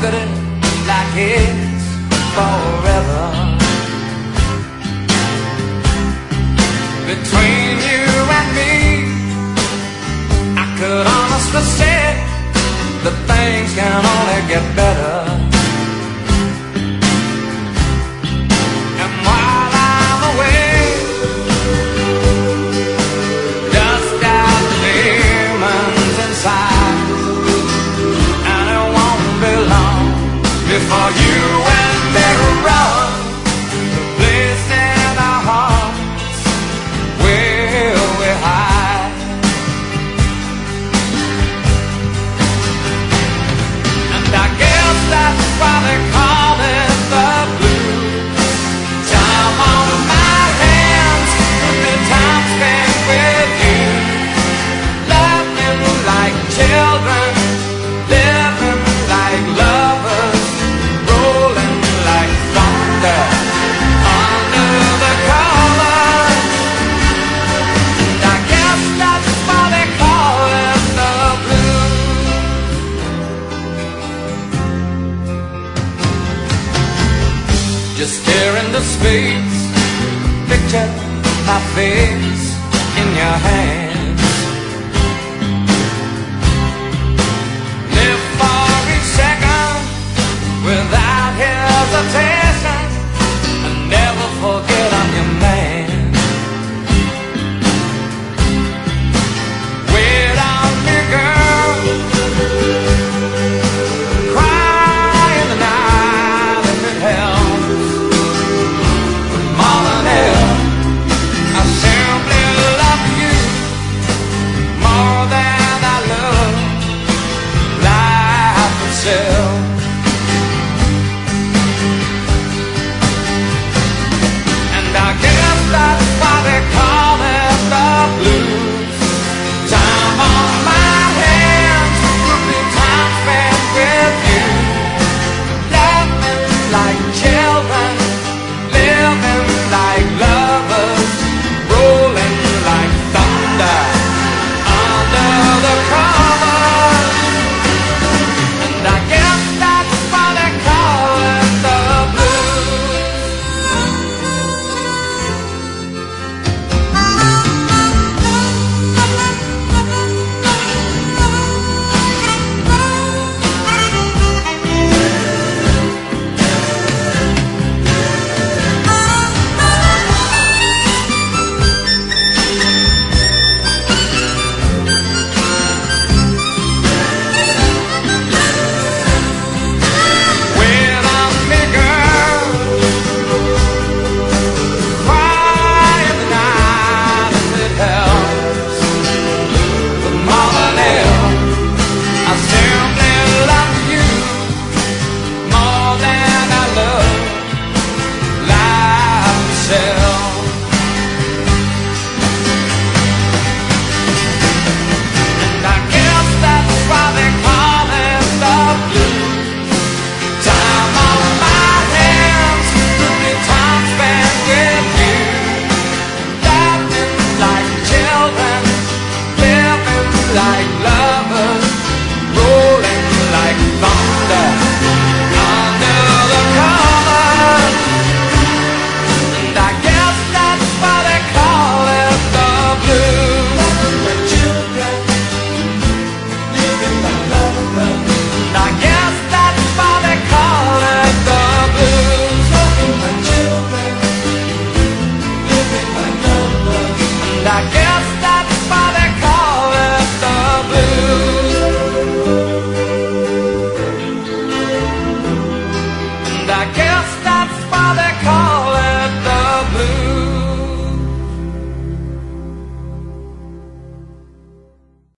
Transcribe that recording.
look at it like it's forever. Between you and me, I could honestly say that things can only get better. And while I'm away, dust got demons inside, and it won't be long before you and me run the place in our hearts where we hide. And I guess that's why they call it the blues. Time on my hands, the time spent with you, loving like children, living like lovers, rolling like thunder under the covers. And I guess that's why they call it the blues. Just stare into space, picture my face in your hands. Live for each second without hesitation, and never forget I'm your man. Wait on me, girl, cry in the night if it helps. But more than ever, I simply love you more than I love life itself.